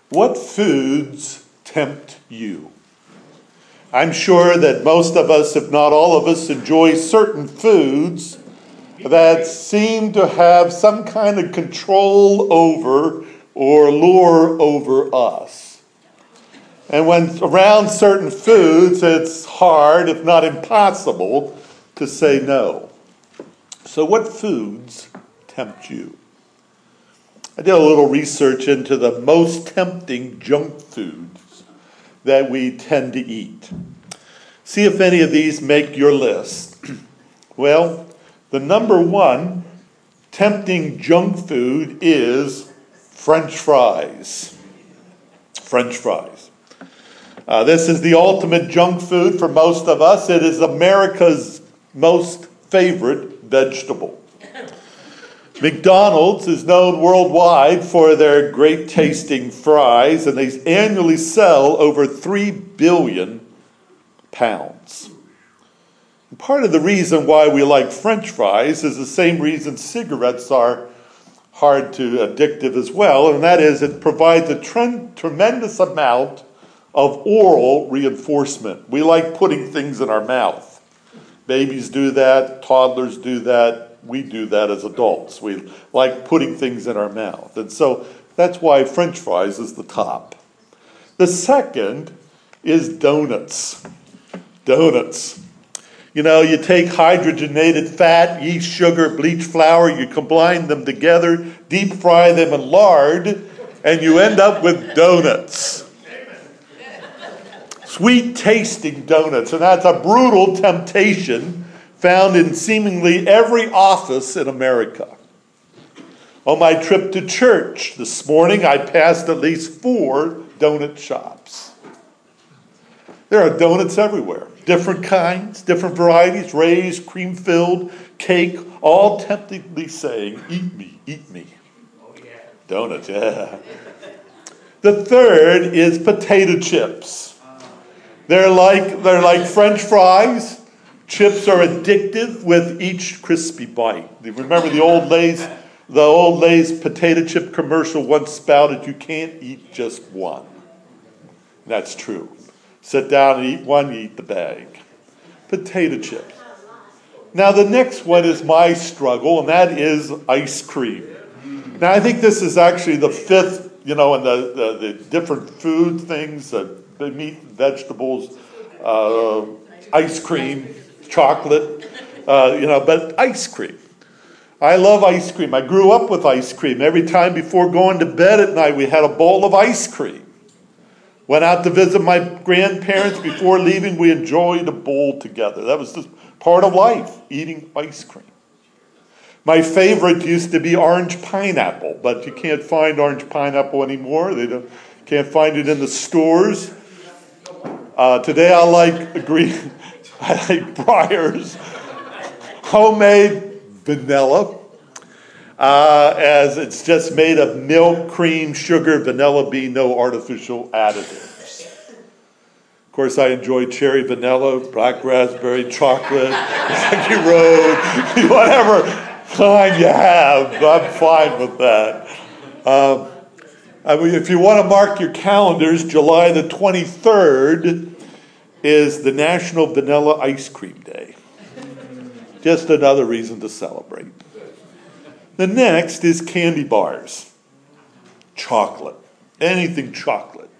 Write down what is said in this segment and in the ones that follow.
What foods tempt you? I'm sure that most of us, if not all of us, enjoy certain foods that seem to have some kind of control over or lure over us. And when around certain foods, it's hard, if not impossible, to say no. So what foods tempt you? I did a little research into the most tempting junk foods that we tend to eat. See if any of these make your list. Well, the number one tempting junk food is French fries. French fries. This is the ultimate junk food for most of us. It is America's most favorite vegetable. McDonald's is known worldwide for their great tasting fries, and they annually sell over 3 billion pounds. And part of the reason why we like French fries is the same reason cigarettes are hard to addictive as well, and that is it provides a tremendous amount of oral reinforcement. We like putting things in our mouth. Babies do that, toddlers do that. We do that as adults. We like putting things in our mouth. And so that's why French fries is the top. The second is donuts. Donuts. You know, you take hydrogenated fat, yeast, sugar, bleach flour, you combine them together, deep fry them in lard, and you end up with donuts. Sweet tasting donuts. And that's a brutal temptation found in seemingly every office in America. On my trip to church this morning, I passed at least 4 donut shops. There are donuts everywhere. Different kinds, different varieties, raised, cream-filled, cake, all temptingly saying, eat me, eat me. Oh, yeah. Donuts, yeah. The third is potato chips. They're like French fries. Chips are addictive with each crispy bite. Remember the old Lay's potato chip commercial once spouted, you can't eat just one. That's true. Sit down and eat one, you eat the bag. Potato chips. Now the next one is my struggle, and that is ice cream. Now I think this is actually the fifth, in the different food things, the meat, vegetables, ice cream, chocolate, but ice cream. I love ice cream. I grew up with ice cream. Every time before going to bed at night, we had a bowl of ice cream. Went out to visit my grandparents. Before leaving, we enjoyed a bowl together. That was just part of life, eating ice cream. My favorite used to be orange pineapple, but you can't find orange pineapple anymore. Can't find it in the stores. Today I like Breyer's homemade vanilla, as it's just made of milk, cream, sugar, vanilla bean, no artificial additives. Of course, I enjoy cherry vanilla, black raspberry, chocolate, Rocky Road, whatever kind you have. I'm fine with that. If you want to mark your calendars, July the 23rd is the National Vanilla Ice Cream Day. Just another reason to celebrate. The next is candy bars. Chocolate. Anything chocolate.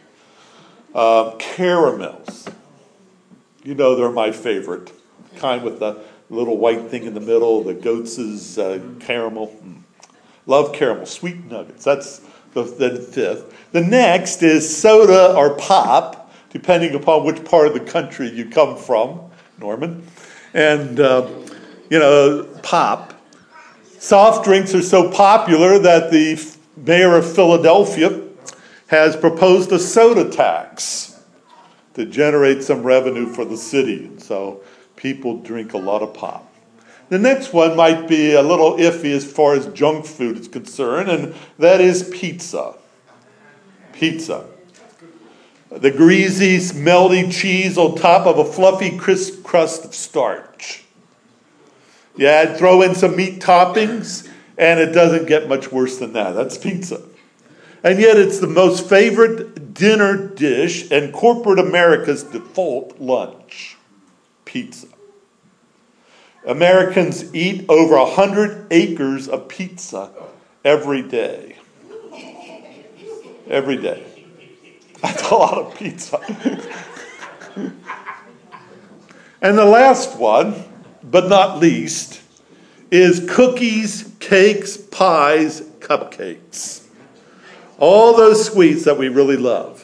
Caramels. They're my favorite. Kind with the little white thing in the middle, the Goats' caramel. Love caramel. Sweet nuggets. That's the fifth. The next is soda or pop, depending upon which part of the country you come from, Norman. And, pop. Soft drinks are so popular that the mayor of Philadelphia has proposed a soda tax to generate some revenue for the city. And so people drink a lot of pop. The next one might be a little iffy as far as junk food is concerned, and that is pizza. Pizza. The greasy, melty cheese on top of a fluffy, crisp crust of starch. Yeah, throw in some meat toppings, and it doesn't get much worse than that. That's pizza. And yet it's the most favorite dinner dish and corporate America's default lunch. Pizza. Americans eat over 100 acres of pizza every day. Every day. That's a lot of pizza. And the last one, but not least, is cookies, cakes, pies, cupcakes. All those sweets that we really love.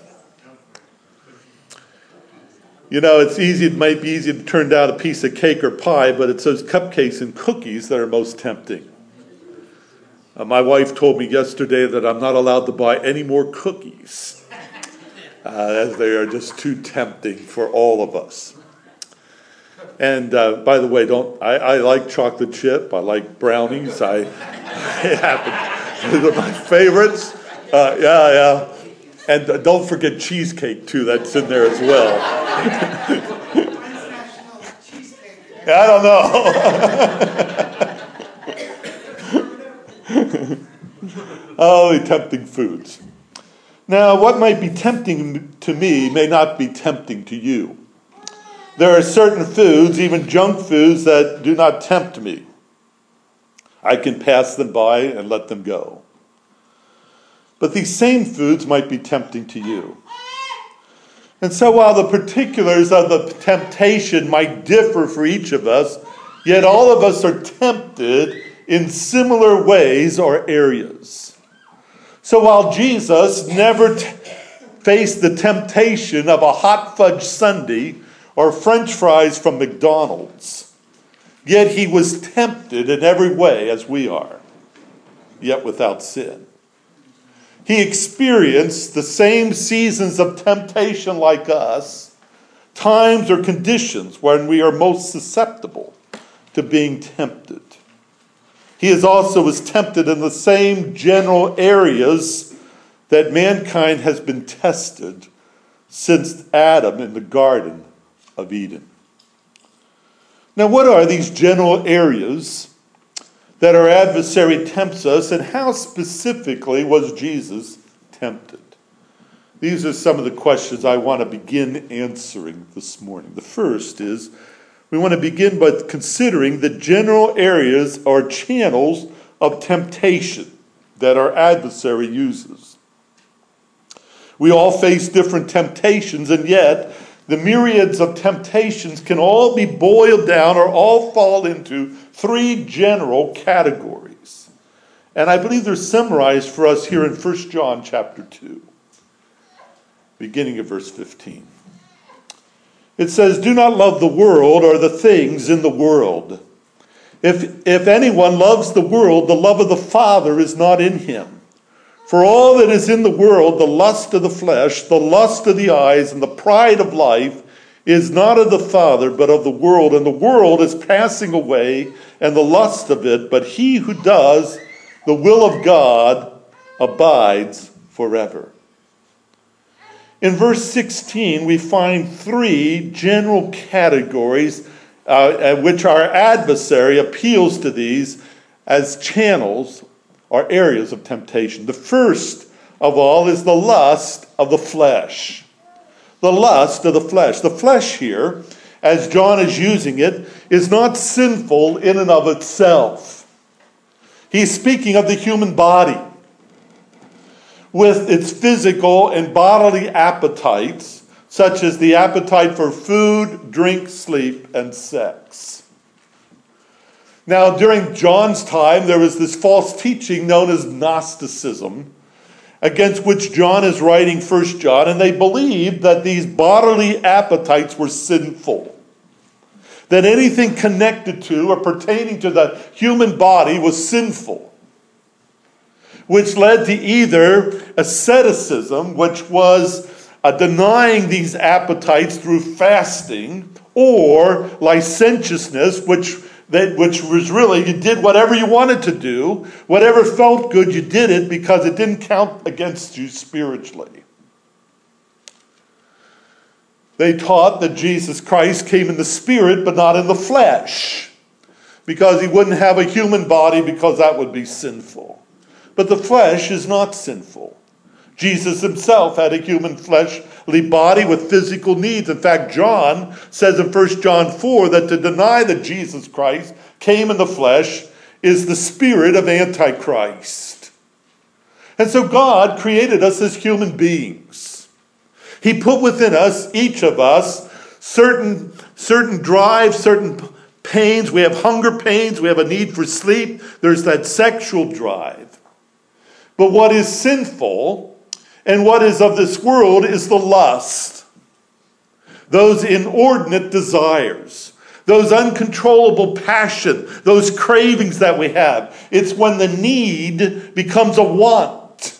You know, it might be easy to turn down a piece of cake or pie, but it's those cupcakes and cookies that are most tempting. My wife told me yesterday that I'm not allowed to buy any more cookies, as they are just too tempting for all of us. And by the way, I like chocolate chip. I like brownies. Those are my favorites. Yeah. And don't forget cheesecake, too. That's in there as well. I don't know. Oh, the tempting foods. Now, what might be tempting to me may not be tempting to you. There are certain foods, even junk foods, that do not tempt me. I can pass them by and let them go. But these same foods might be tempting to you. And so while the particulars of the temptation might differ for each of us, yet all of us are tempted in similar ways or areas. So while Jesus never faced the temptation of a hot fudge sundae or French fries from McDonald's, yet he was tempted in every way as we are, yet without sin. He experienced the same seasons of temptation like us, times or conditions when we are most susceptible to being tempted. He was tempted in the same general areas that mankind has been tested since Adam in the Garden of Eden. Now, what are these general areas that our adversary tempts us, and how specifically was Jesus tempted? These are some of the questions I want to begin answering this morning. The first is, we want to begin by considering the general areas or channels of temptation that our adversary uses. We all face different temptations, and yet the myriads of temptations can all be boiled down or all fall into three general categories. And I believe they're summarized for us here in 1 John chapter 2, beginning of verse 15. It says, "Do not love the world or the things in the world. If anyone loves the world, the love of the Father is not in him. For all that is in the world, the lust of the flesh, the lust of the eyes, and the pride of life, is not of the Father, but of the world. And the world is passing away, and the lust of it, but he who does the will of God abides forever." In verse 16, we find three general categories at which our adversary appeals to these as channels or areas of temptation. The first of all is the lust of the flesh. The lust of the flesh. The flesh here, as John is using it, is not sinful in and of itself. He's speaking of the human body with its physical and bodily appetites, such as the appetite for food, drink, sleep, and sex. Now, during John's time, there was this false teaching known as Gnosticism, against which John is writing 1 John, and they believed that these bodily appetites were sinful. That anything connected to or pertaining to the human body was sinful, which led to either asceticism, which was denying these appetites through fasting, or licentiousness, which was really, you did whatever you wanted to do, whatever felt good, you did it because it didn't count against you spiritually. They taught that Jesus Christ came in the spirit but not in the flesh, because he wouldn't have a human body because that would be sinful. But the flesh is not sinful. Jesus himself had a human fleshly body with physical needs. In fact, John says in 1 John 4 that to deny that Jesus Christ came in the flesh is the spirit of Antichrist. And so God created us as human beings. He put within us, each of us, certain drives, certain pains. We have hunger pains. We have a need for sleep. There's that sexual drive. But what is sinful and what is of this world is the lust. Those inordinate desires. Those uncontrollable passion. Those cravings that we have. It's when the need becomes a want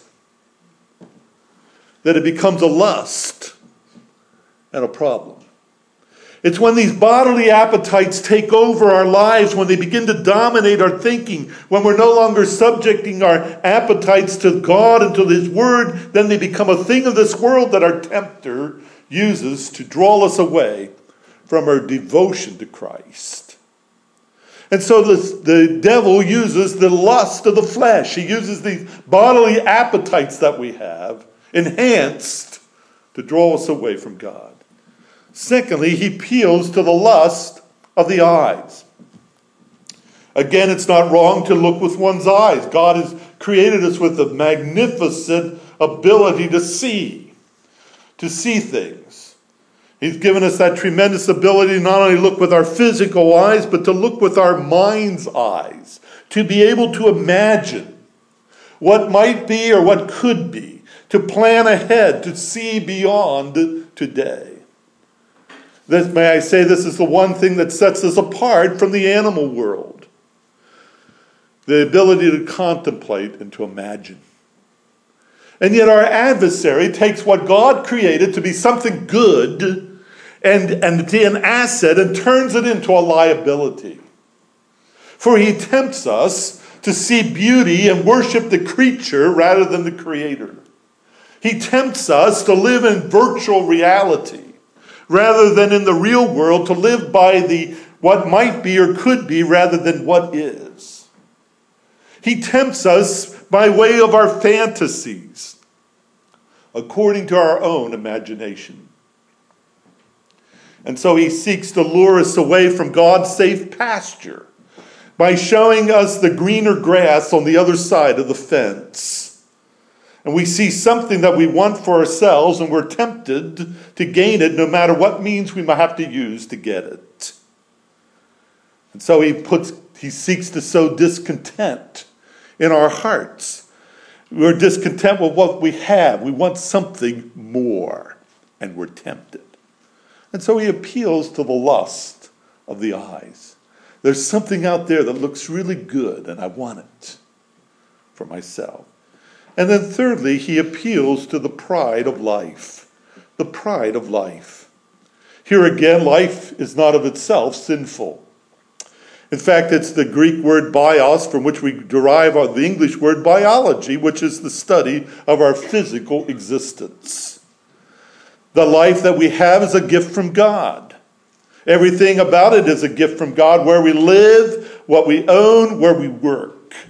that it becomes a lust and a problem. It's when these bodily appetites take over our lives, when they begin to dominate our thinking, when we're no longer subjecting our appetites to God and to His Word, then they become a thing of this world that our tempter uses to draw us away from our devotion to Christ. And so the devil uses the lust of the flesh. He uses these bodily appetites that we have, enhanced, to draw us away from God. Secondly, he appeals to the lust of the eyes. Again, it's not wrong to look with one's eyes. God has created us with a magnificent ability to see things. He's given us that tremendous ability to not only look with our physical eyes, but to look with our mind's eyes, to be able to imagine what might be or what could be, to plan ahead, to see beyond today. May I say, this is the one thing that sets us apart from the animal world. The ability to contemplate and to imagine. And yet our adversary takes what God created to be something good and to be an asset and turns it into a liability. For he tempts us to see beauty and worship the creature rather than the Creator. He tempts us to live in virtual reality rather than in the real world, to live by the what might be or could be rather than what is. He tempts us by way of our fantasies, according to our own imagination. And so he seeks to lure us away from God's safe pasture by showing us the greener grass on the other side of the fence. And we see something that we want for ourselves, and we're tempted to gain it no matter what means we might have to use to get it. And so he seeks to sow discontent in our hearts. We're discontent with what we have. We want something more, and we're tempted. And so he appeals to the lust of the eyes. There's something out there that looks really good, and I want it for myself. And then thirdly, he appeals to the pride of life. The pride of life. Here again, life is not of itself sinful. In fact, it's the Greek word bios, from which we derive the English word biology, which is the study of our physical existence. The life that we have is a gift from God. Everything about it is a gift from God, where we live, what we own, where we work.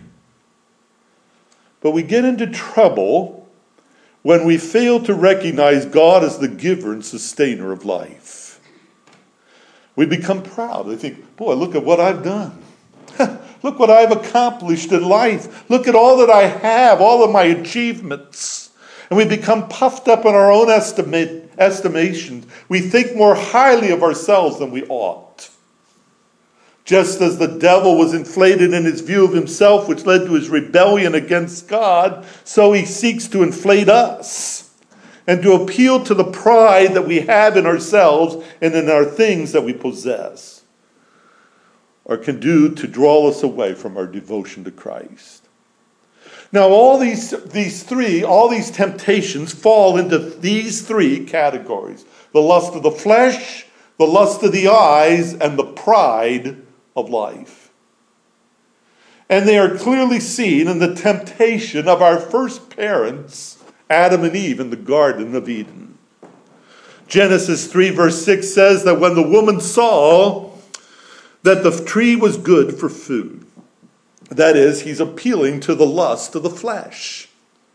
But we get into trouble when we fail to recognize God as the giver and sustainer of life. We become proud. We think, boy, look at what I've done. Look what I've accomplished in life. Look at all that I have, all of my achievements. And we become puffed up in our own estimations. We think more highly of ourselves than we ought. Just as the devil was inflated in his view of himself, which led to his rebellion against God, so he seeks to inflate us and to appeal to the pride that we have in ourselves and in our things that we possess, or can do to draw us away from our devotion to Christ. Now, all these temptations fall into these three categories: the lust of the flesh, the lust of the eyes, and the pride of life. And they are clearly seen in the temptation of our first parents, Adam and Eve, in the Garden of Eden. Genesis 3 verse 6 says that when the woman saw that the tree was good for food, that is, he's appealing to the lust of the flesh.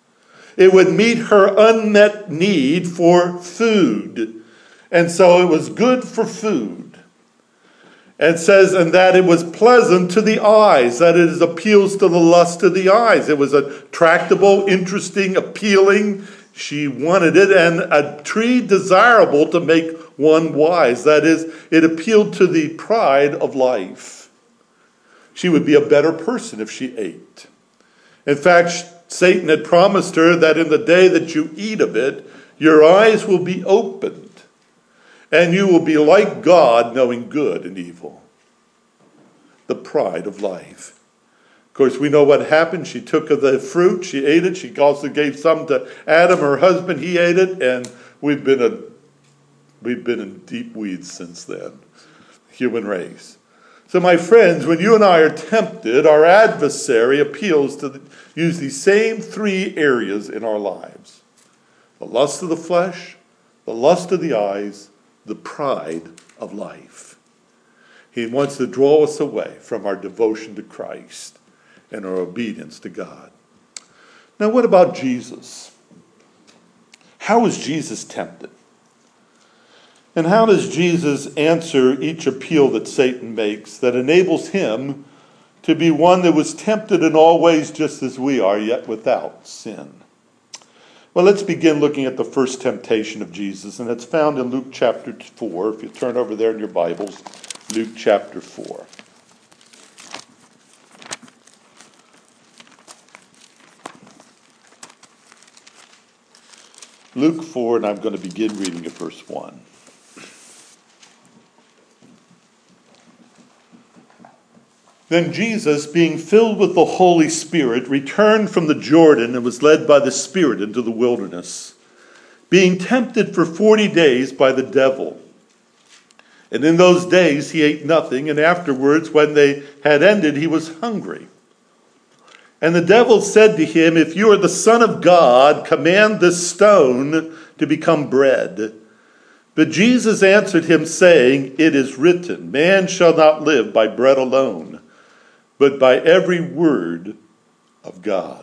It would meet her unmet need for food. And so it was good for food. And says, and that it was pleasant to the eyes, that it appeals to the lust of the eyes. It was attractable, interesting, appealing. She wanted it, and a tree desirable to make one wise. That is, it appealed to the pride of life. She would be a better person if she ate. In fact, Satan had promised her that in the day that you eat of it, your eyes will be opened. And you will be like God, knowing good and evil. The pride of life. Of course, we know what happened. She took of the fruit. She ate it. She also gave some to Adam, her husband. He ate it. And we've been in deep weeds since then. Human race. So my friends, when you and I are tempted, our adversary appeals to use these same three areas in our lives. The lust of the flesh, the lust of the eyes, the pride of life. He wants to draw us away from our devotion to Christ and our obedience to God. Now, what about Jesus? How was Jesus tempted? And how does Jesus answer each appeal that Satan makes that enables him to be one that was tempted in all ways just as we are, yet without sin? Well, let's begin looking at the first temptation of Jesus, and it's found in Luke chapter 4. If you turn over there in your Bibles, Luke chapter 4. Luke 4, and I'm going to begin reading at verse 1. Then Jesus, being filled with the Holy Spirit, returned from the Jordan and was led by the Spirit into the wilderness, being tempted for 40 days by the devil. And in those days he ate nothing, and afterwards, when they had ended, he was hungry. And the devil said to him, "If you are the Son of God, command this stone to become bread." But Jesus answered him, saying, "It is written, man shall not live by bread alone, but by every word of God."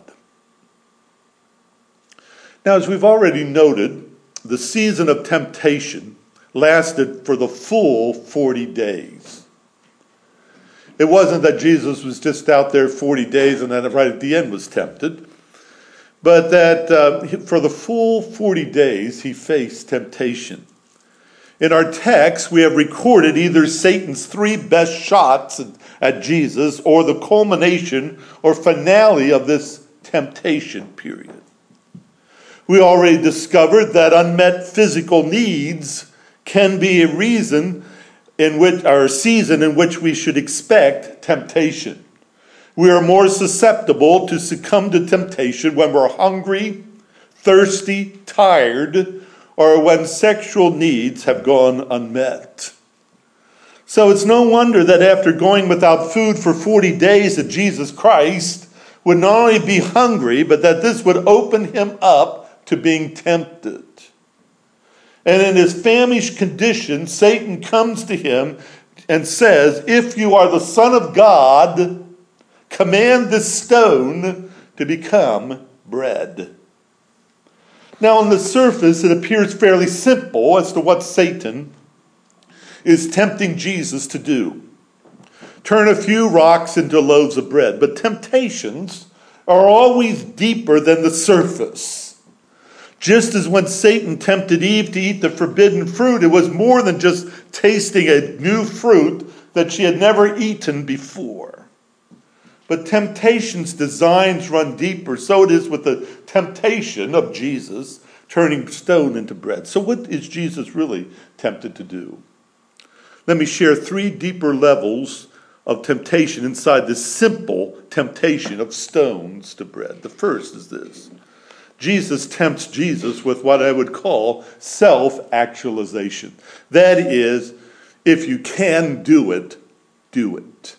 Now, as we've already noted, the season of temptation lasted for the full 40 days. It wasn't that Jesus was just out there 40 days and then right at the end was tempted, but that for the full 40 days he faced temptation. In our text, we have recorded either Satan's three best shots at Jesus or the culmination or finale of this temptation period. We already discovered that unmet physical needs can be a reason in which, or a season in which we should expect temptation. We are more susceptible to succumb to temptation when we're hungry, thirsty, tired, or when sexual needs have gone unmet. So it's no wonder that after going without food for 40 days, that Jesus Christ would not only be hungry, but that this would open him up to being tempted. And in his famished condition, Satan comes to him and says, "If you are the Son of God, command this stone to become bread." Now, on the surface, it appears fairly simple as to what Satan is tempting Jesus to do. Turn a few rocks into loaves of bread. But temptations are always deeper than the surface. Just as when Satan tempted Eve to eat the forbidden fruit, it was more than just tasting a new fruit that she had never eaten before. But temptation's designs run deeper. So it is with the temptation of Jesus turning stone into bread. So what is Jesus really tempted to do? Let me share three deeper levels of temptation inside this simple temptation of stones to bread. The first is this. Jesus tempts Jesus with what I would call self-actualization. That is, if you can do it, do it.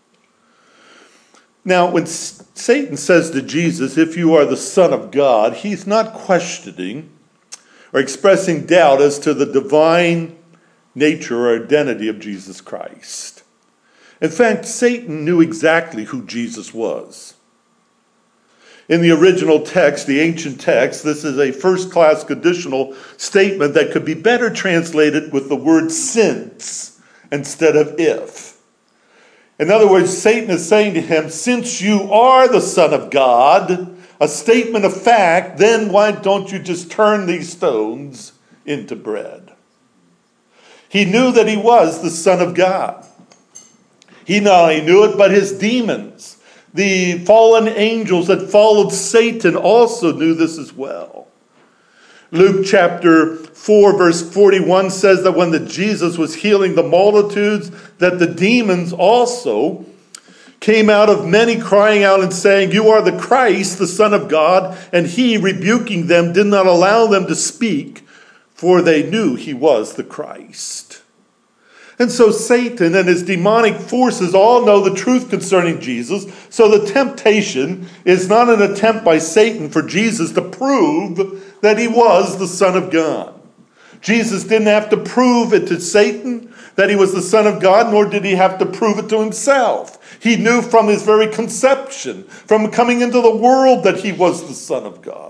Now, when Satan says to Jesus, "If you are the Son of God," he's not questioning or expressing doubt as to the divine nature or identity of Jesus Christ. In fact, Satan knew exactly who Jesus was. In the original text, the ancient text, this is a first-class conditional statement that could be better translated with the word since instead of if. In other words, Satan is saying to him, since you are the Son of God, a statement of fact, then why don't you just turn these stones into bread? He knew that he was the Son of God. He not only knew it, but his demons, the fallen angels that followed Satan, also knew this as well. Luke chapter 4 verse 41 says that when Jesus was healing the multitudes, that the demons also came out of many, crying out and saying, "You are the Christ, the Son of God." And he, rebuking them, did not allow them to speak, for they knew he was the Christ. And so Satan and his demonic forces all know the truth concerning Jesus. So the temptation is not an attempt by Satan for Jesus to prove that he was the Son of God. Jesus didn't have to prove it to Satan that he was the Son of God, nor did he have to prove it to himself. He knew from his very conception, from coming into the world, that he was the Son of God.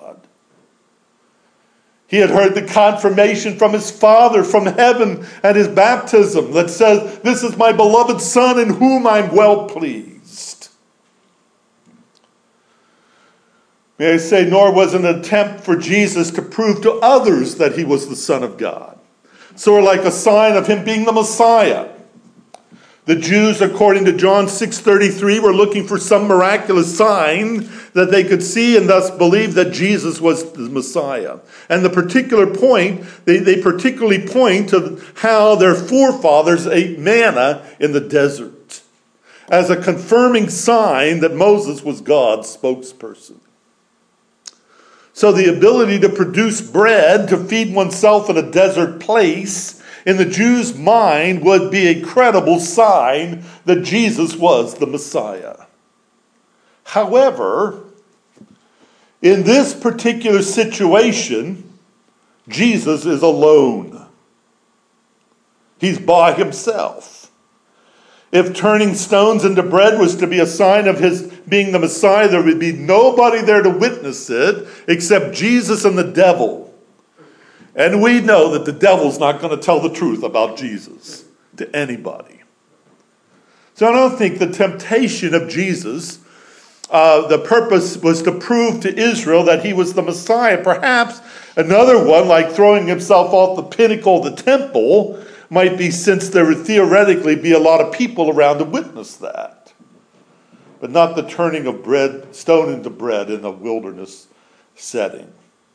He had heard the confirmation from his Father from heaven at his baptism that says, "This is my beloved Son in whom I'm well pleased." May I say, nor was it an attempt for Jesus to prove to others that he was the Son of God. Sort of like a sign of him being the Messiah. The Jews, according to John 6:33, were looking for some miraculous sign that they could see and thus believe that Jesus was the Messiah. And the particular point, they particularly point to how their forefathers ate manna in the desert as a confirming sign that Moses was God's spokesperson. So the ability to produce bread to feed oneself in a desert place in the Jews' mind would be a credible sign that Jesus was the Messiah. However, in this particular situation, Jesus is alone. He's by himself. If turning stones into bread was to be a sign of his being the Messiah, there would be nobody there to witness it except Jesus and the devil. And we know that the devil's not going to tell the truth about Jesus to anybody. So I don't think the temptation of Jesus, the purpose was to prove to Israel that he was the Messiah. Perhaps another one, like throwing himself off the pinnacle of the temple, might be since there would theoretically be a lot of people around to witness that. But not the turning of bread, stone into bread in a wilderness setting.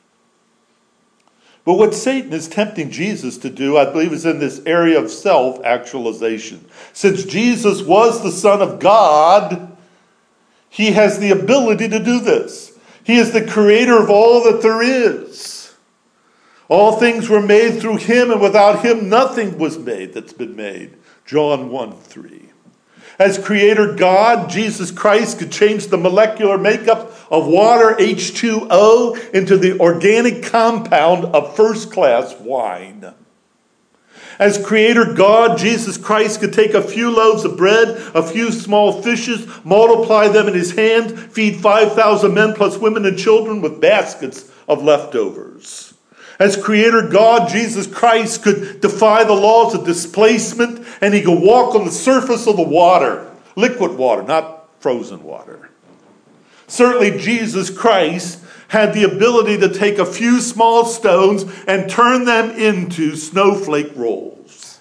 But what Satan is tempting Jesus to do, I believe, is in this area of self-actualization. Since Jesus was the Son of God, he has the ability to do this. He is the creator of all that there is. All things were made through him, and without him nothing was made that's been made. John 1:3. As creator God, Jesus Christ could change the molecular makeup of water, H2O, into the organic compound of first-class wine. As creator God, Jesus Christ could take a few loaves of bread, a few small fishes, multiply them in his hand, feed 5,000 men plus women and children with baskets of leftovers. As creator God, Jesus Christ could defy the laws of displacement, and he could walk on the surface of the water, liquid water, not frozen water. Certainly Jesus Christ had the ability to take a few small stones and turn them into snowflake rolls.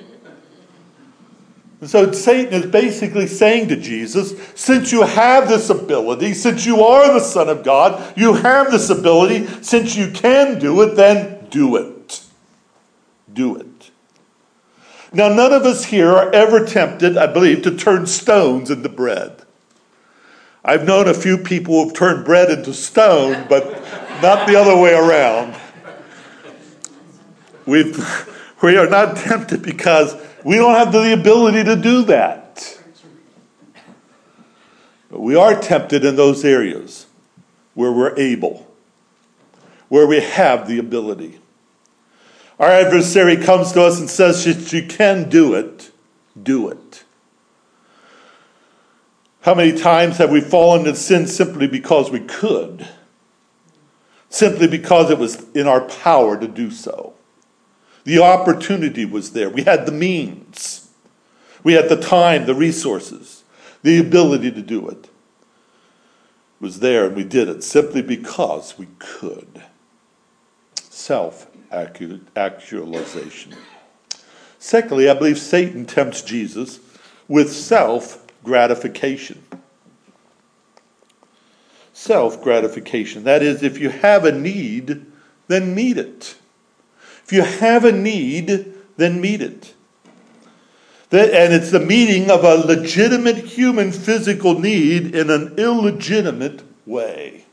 And so Satan is basically saying to Jesus, since you have this ability, since you are the Son of God, you have this ability, since you can do it, then do it. Do it. Now, none of us here are ever tempted, I believe, to turn stones into bread. I've known a few people who've turned bread into stone, but not the other way around. We are not tempted because we don't have the ability to do that. But we are tempted in those areas where we're able, where we have the ability. Our adversary comes to us and says, if you can do it, do it. How many times have we fallen into sin simply because we could? Simply because it was in our power to do so. The opportunity was there. We had the means. We had the time, the resources, the ability to do it. It was there and we did it simply because we could. Self-actualization. Secondly, I believe Satan tempts Jesus with self-gratification. Self-gratification. That is, if you have a need, then meet it. If you have a need, then meet it. And it's the meeting of a legitimate human physical need in an illegitimate way.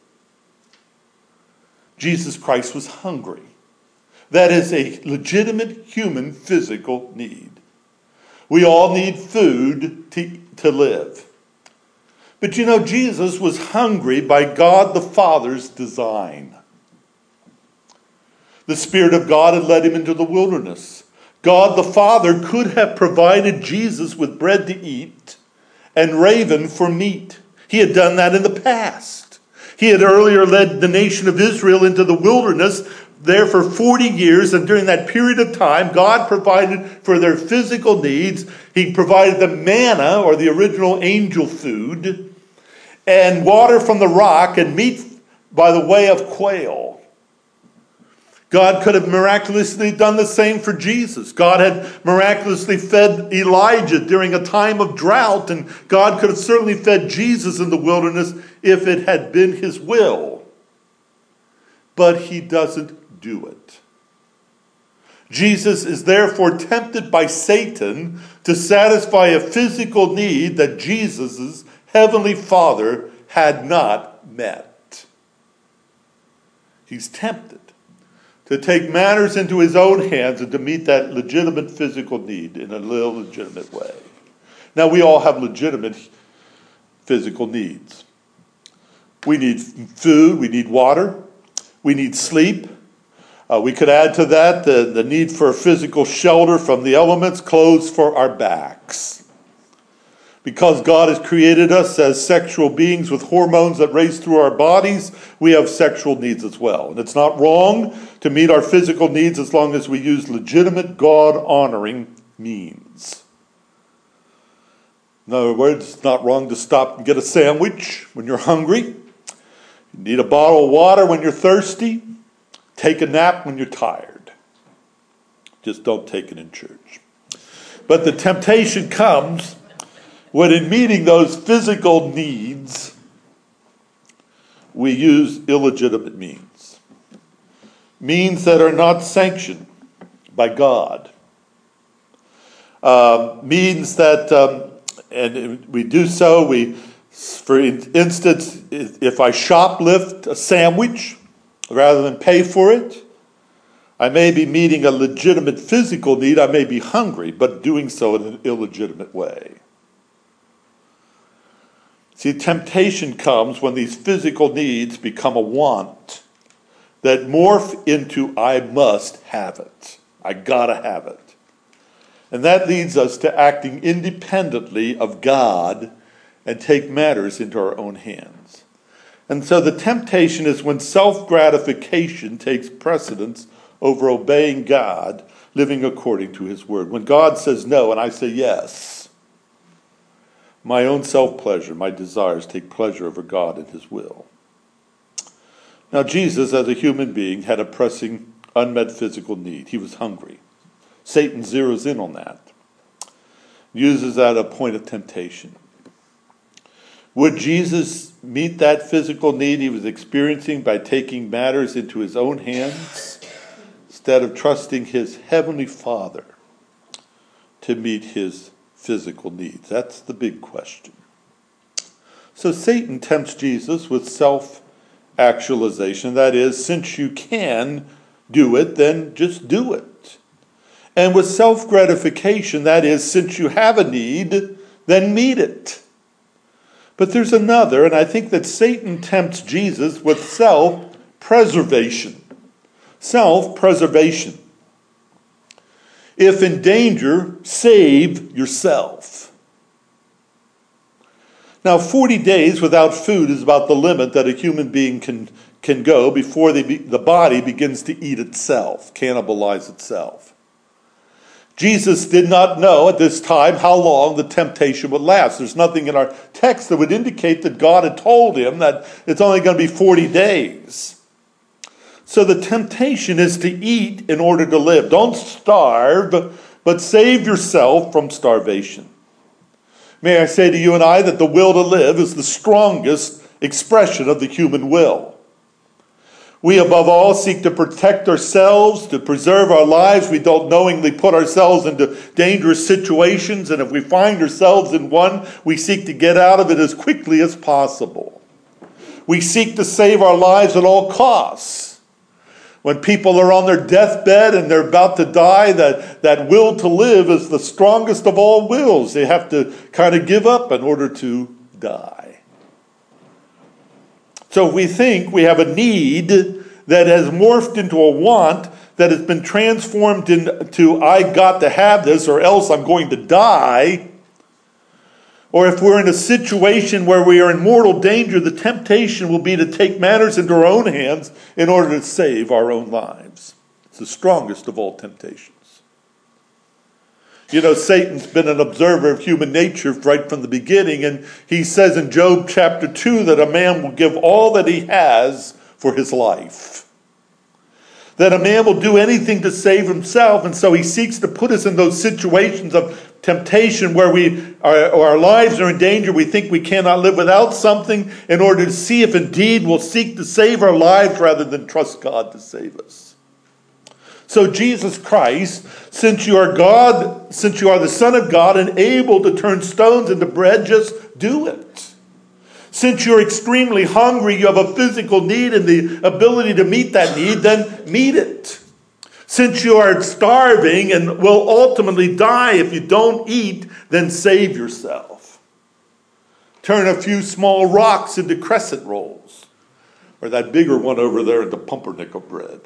Jesus Christ was hungry. That is a legitimate human physical need. We all need food to live. But you know, Jesus was hungry by God the Father's design. The Spirit of God had led him into the wilderness. God the Father could have provided Jesus with bread to eat and raven for meat. He had done that in the past. He had earlier led the nation of Israel into the wilderness there for 40 years, and during that period of time, God provided for their physical needs. He provided them manna, or the original angel food, and water from the rock, and meat by the way of quail. God could have miraculously done the same for Jesus. God had miraculously fed Elijah during a time of drought, and God could have certainly fed Jesus in the wilderness if it had been his will. But he doesn't do it. Jesus is therefore tempted by Satan to satisfy a physical need that Jesus' heavenly Father had not met. He's tempted to take matters into his own hands and to meet that legitimate physical need in an illegitimate way. Now, we all have legitimate physical needs. We need food, we need water, we need sleep. We could add to that the need for physical shelter from the elements, clothes for our backs. Because God has created us as sexual beings with hormones that race through our bodies, we have sexual needs as well. And it's not wrong to meet our physical needs as long as we use legitimate, God-honoring means. In other words, it's not wrong to stop and get a sandwich when you're hungry. You need a bottle of water when you're thirsty. Take a nap when you're tired. Just don't take it in church. But the temptation comes when in meeting those physical needs, we use illegitimate means. Means that are not sanctioned by God. Means that, and we do so, for instance, if I shoplift a sandwich, rather than pay for it, I may be meeting a legitimate physical need. I may be hungry, but doing so in an illegitimate way. See, temptation comes when these physical needs become a want that morph into I must have it. I gotta have it. And that leads us to acting independently of God and take matters into our own hands. And so the temptation is when self-gratification takes precedence over obeying God, living according to his word. When God says no and I say yes, my own self-pleasure, my desires take pleasure over God and his will. Now Jesus, as a human being, had a pressing, unmet physical need. He was hungry. Satan zeroes in on that. Uses that as a point of temptation. Would Jesus meet that physical need he was experiencing by taking matters into his own hands instead of trusting his heavenly Father to meet his physical needs? That's the big question. So Satan tempts Jesus with self-actualization. That is, since you can do it, then just do it. And with self-gratification, that is, since you have a need, then meet it. But there's another, and I think that Satan tempts Jesus with self-preservation. Self-preservation. If in danger, save yourself. Now, 40 days without food is about the limit that a human being can go before the body begins to eat itself, cannibalize itself. Jesus did not know at this time how long the temptation would last. There's nothing in our text that would indicate that God had told him that it's only going to be 40 days. So the temptation is to eat in order to live. Don't starve, but save yourself from starvation. May I say to you and I that the will to live is the strongest expression of the human will. We above all seek to protect ourselves, to preserve our lives. We don't knowingly put ourselves into dangerous situations, and if we find ourselves in one, we seek to get out of it as quickly as possible. We seek to save our lives at all costs. When people are on their deathbed and they're about to die, that will to live is the strongest of all wills. They have to kind of give up in order to die. So if we think we have a need that has morphed into a want, that has been transformed into I got to have this or else I'm going to die, or if we're in a situation where we are in mortal danger, the temptation will be to take matters into our own hands in order to save our own lives. It's the strongest of all temptations. You know, Satan's been an observer of human nature right from the beginning, and he says in Job chapter 2 that a man will give all that he has for his life. That a man will do anything to save himself, and so he seeks to put us in those situations of temptation where our lives are in danger. We think we cannot live without something in order to see if indeed we'll seek to save our lives rather than trust God to save us. So Jesus Christ, since you are God, since you are the Son of God and able to turn stones into bread, just do it. Since you're extremely hungry, you have a physical need and the ability to meet that need, then meet it. Since you are starving and will ultimately die if you don't eat, then save yourself. Turn a few small rocks into crescent rolls, or that bigger one over there into pumpernickel bread.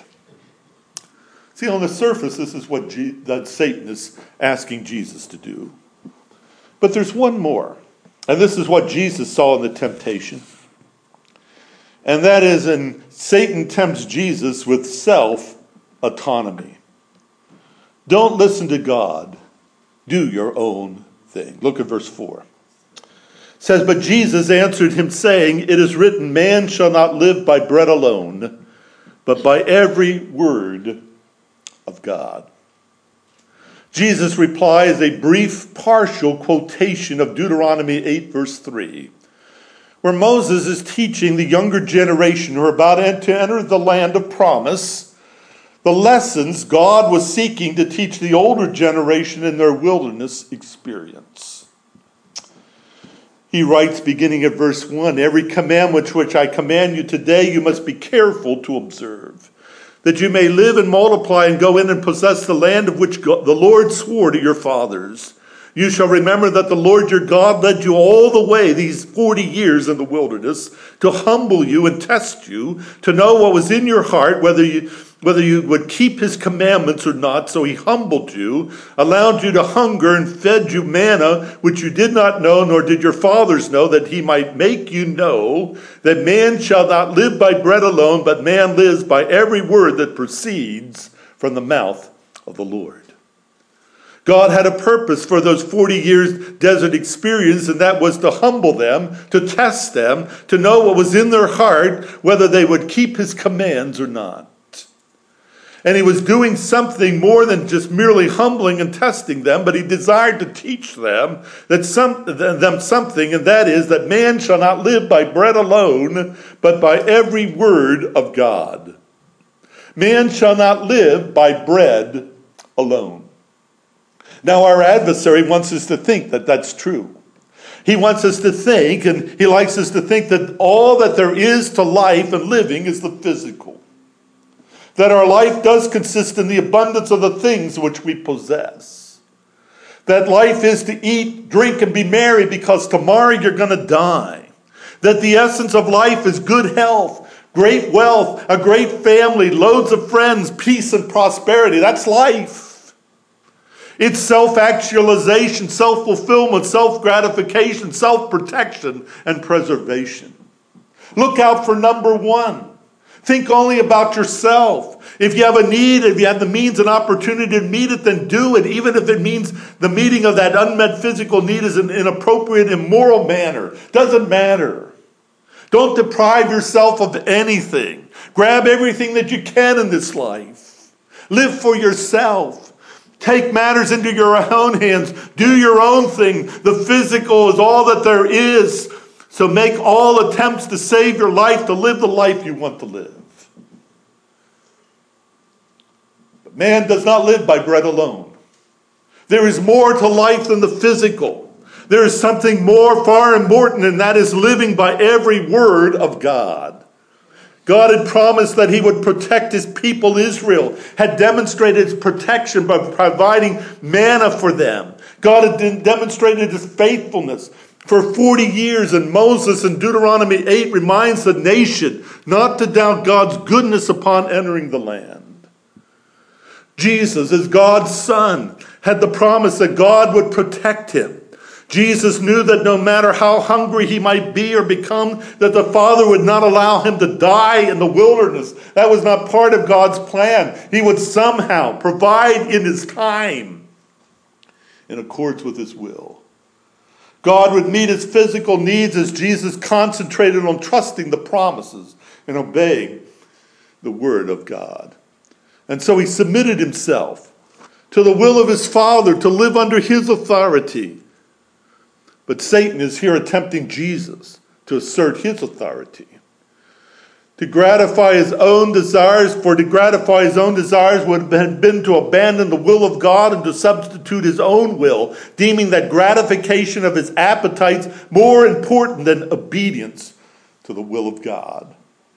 See, on the surface, this is what that Satan is asking Jesus to do. But there's one more. And this is what Jesus saw in the temptation. And that is, Satan tempts Jesus with self-autonomy. Don't listen to God. Do your own thing. Look at verse 4. It says, but Jesus answered him, saying, it is written, man shall not live by bread alone, but by every word of God. Jesus' reply is a brief, partial quotation of Deuteronomy 8, verse 3, where Moses is teaching the younger generation who are about to enter the land of promise the lessons God was seeking to teach the older generation in their wilderness experience. He writes, beginning at verse 1, every commandment which I command you today, you must be careful to observe, that you may live and multiply and go in and possess the land of which the Lord swore to your fathers. You shall remember that the Lord your God led you all the way these 40 years in the wilderness to humble you and test you, to know what was in your heart, whether you would keep his commandments or not. So he humbled you, allowed you to hunger, and fed you manna, which you did not know, nor did your fathers know, that he might make you know that man shall not live by bread alone, but man lives by every word that proceeds from the mouth of the Lord. God had a purpose for those 40 years desert experience, and that was to humble them, to test them, to know what was in their heart, whether they would keep his commands or not. And he was doing something more than just merely humbling and testing them, but he desired to teach them something, and that is that man shall not live by bread alone, but by every word of God. Man shall not live by bread alone. Now, our adversary wants us to think that that's true. He wants us to think, and he likes us to think that all that there is to life and living is the physical. That our life does consist in the abundance of the things which we possess. That life is to eat, drink, and be merry because tomorrow you're going to die. That the essence of life is good health, great wealth, a great family, loads of friends, peace and prosperity. That's life. It's self-actualization, self-fulfillment, self-gratification, self-protection, and preservation. Look out for number one. Think only about yourself. If you have a need, if you have the means and opportunity to meet it, then do it, even if it means the meeting of that unmet physical need is an inappropriate, immoral manner. Doesn't matter. Don't deprive yourself of anything. Grab everything that you can in this life. Live for yourself. Take matters into your own hands. Do your own thing. The physical is all that there is. So make all attempts to save your life, to live the life you want to live. But man does not live by bread alone. There is more to life than the physical. There is something more far important, and that is living by every word of God. God had promised that he would protect his people Israel, had demonstrated his protection by providing manna for them. God had demonstrated his faithfulness for 40 years, and Moses in Deuteronomy 8 reminds the nation not to doubt God's goodness upon entering the land. Jesus, as God's son, had the promise that God would protect him. Jesus knew that no matter how hungry he might be or become, that the Father would not allow him to die in the wilderness. That was not part of God's plan. He would somehow provide in his time in accordance with his will. God would meet his physical needs as Jesus concentrated on trusting the promises and obeying the word of God. And so he submitted himself to the will of his Father to live under his authority. But Satan is here attempting Jesus to assert his authority. To gratify his own desires, for to gratify his own desires would have been to abandon the will of God and to substitute his own will, deeming that gratification of his appetites more important than obedience to the will of God.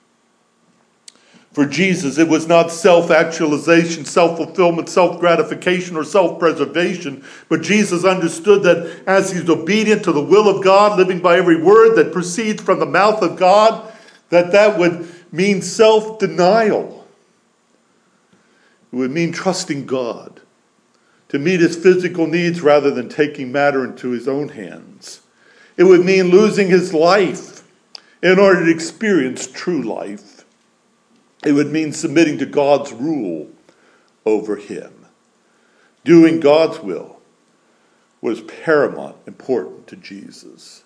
For Jesus, it was not self-actualization, self-fulfillment, self-gratification, or self-preservation, but Jesus understood that as he's obedient to the will of God, living by every word that proceeds from the mouth of God, that would mean self-denial. It would mean trusting God to meet his physical needs rather than taking matter into his own hands. It would mean losing his life in order to experience true life. It would mean submitting to God's rule over him. Doing God's will was paramount important to Jesus.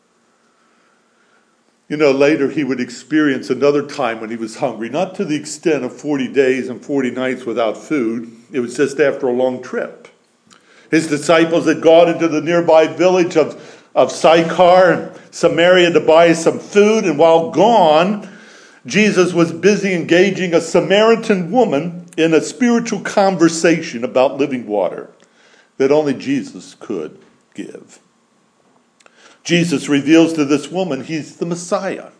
You know, later he would experience another time when he was hungry, not to the extent of 40 days and 40 nights without food. It was just after a long trip. His disciples had gone into the nearby village of Sychar and Samaria to buy some food, and while gone, Jesus was busy engaging a Samaritan woman in a spiritual conversation about living water that only Jesus could give. Jesus reveals to this woman he's the Messiah,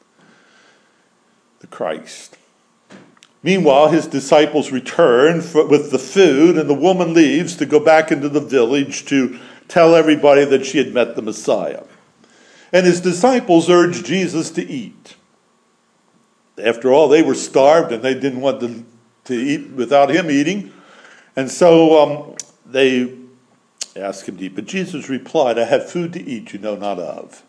the Christ. Meanwhile, his disciples return with the food, and the woman leaves to go back into the village to tell everybody that she had met the Messiah. And his disciples urged Jesus to eat. After all, they were starved and they didn't want to eat without him eating. And so they asked him to eat. But Jesus replied, "I have food to eat you know not of."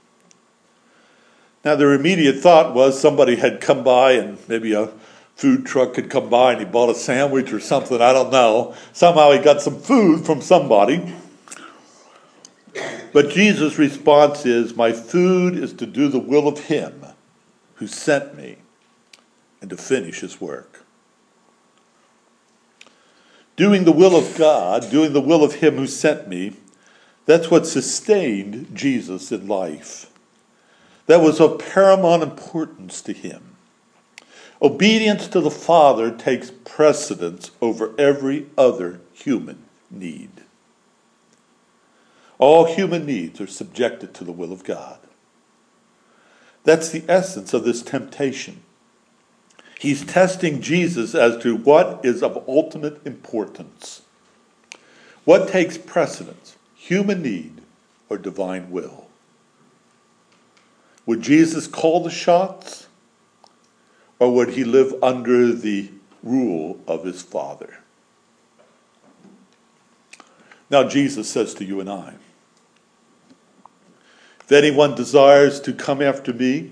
Now their immediate thought was somebody had come by, and maybe a food truck had come by and he bought a sandwich or something, I don't know. Somehow he got some food from somebody. But Jesus' response is, "My food is to do the will of him who sent me and to finish his work." Doing the will of God, doing the will of him who sent me, that's what sustained Jesus in life. That was of paramount importance to him. Obedience to the Father takes precedence over every other human need. All human needs are subjected to the will of God. That's the essence of this temptation. He's testing Jesus as to what is of ultimate importance. What takes precedence, human need or divine will? Would Jesus call the shots, or would he live under the rule of his Father? Now Jesus says to you and I, if anyone desires to come after me,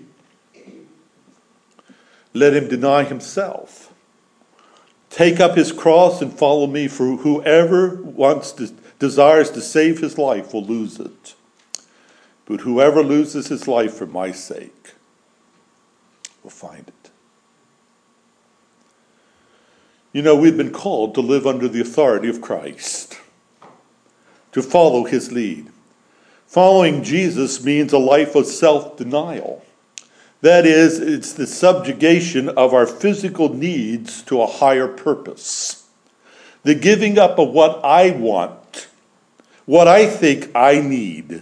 let him deny himself. Take up his cross and follow me, for whoever desires to save his life will lose it. But whoever loses his life for my sake will find it. You know, we've been called to live under the authority of Christ, to follow his lead. Following Jesus means a life of self-denial. That is, it's the subjugation of our physical needs to a higher purpose. The giving up of what I want, what I think I need,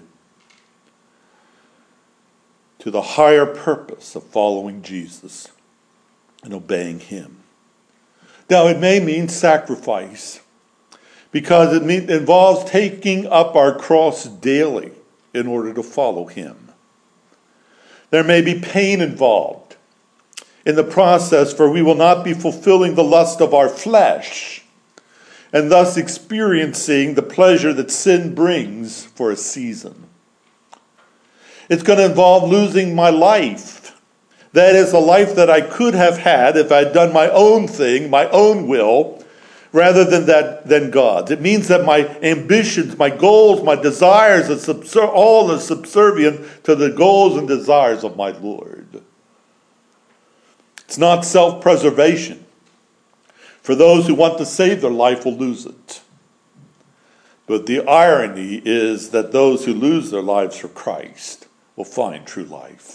to the higher purpose of following Jesus and obeying him. Now, it may mean sacrifice, because it involves taking up our cross daily in order to follow him. There may be pain involved in the process, for we will not be fulfilling the lust of our flesh and thus experiencing the pleasure that sin brings for a season. It's going to involve losing my life. That is, a life that I could have had if I'd done my own thing, my own will, rather than God's. It means that my ambitions, my goals, my desires, all are subservient to the goals and desires of my Lord. It's not self-preservation. For those who want to save their life will lose it. But the irony is that those who lose their lives for Christ will find true life.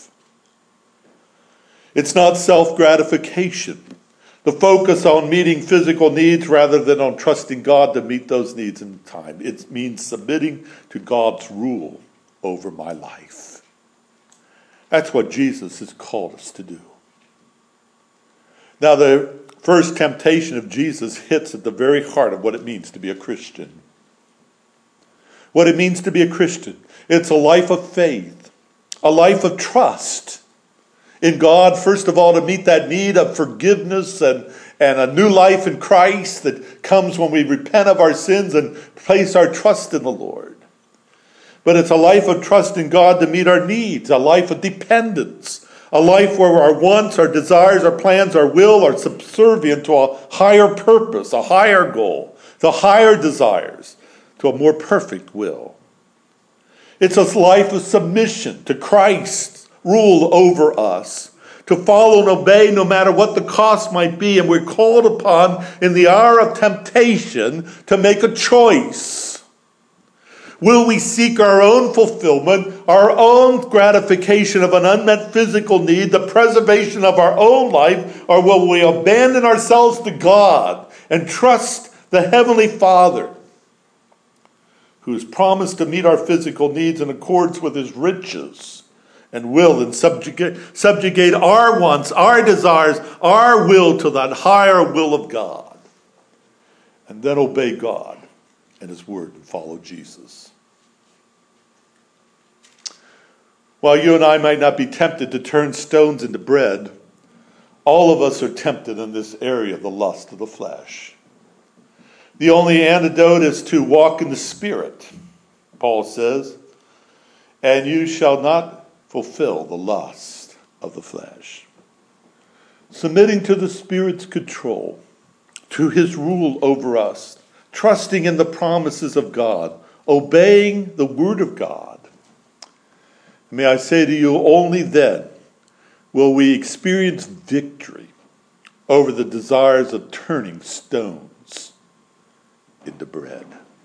It's not self-gratification. The focus on meeting physical needs rather than on trusting God to meet those needs in time. It means submitting to God's rule over my life. That's what Jesus has called us to do. Now, the first temptation of Jesus hits at the very heart of what it means to be a Christian. What it means to be a Christian. It's a life of faith, a life of trust in God, first of all, to meet that need of forgiveness and a new life in Christ that comes when we repent of our sins and place our trust in the Lord. But it's a life of trust in God to meet our needs, a life of dependence, a life where our wants, our desires, our plans, our will are subservient to a higher purpose, a higher goal, to higher desires, to a more perfect will. It's a life of submission to Christ. Rule over us, to follow and obey no matter what the cost might be. And we're called upon in the hour of temptation to make a choice. Will we seek our own fulfillment, our own gratification of an unmet physical need, the preservation of our own life, or will we abandon ourselves to God and trust the Heavenly Father, who has promised to meet our physical needs in accordance with his riches and will, and subjugate our wants, our desires, our will to that higher will of God. And then obey God and his word and follow Jesus. While you and I might not be tempted to turn stones into bread, all of us are tempted in this area of the lust of the flesh. The only antidote is to walk in the Spirit, Paul says, and you shall not fulfill the lust of the flesh. Submitting to the Spirit's control, to his rule over us, trusting in the promises of God, obeying the word of God. May I say to you, only then will we experience victory over the desires of turning stones into bread.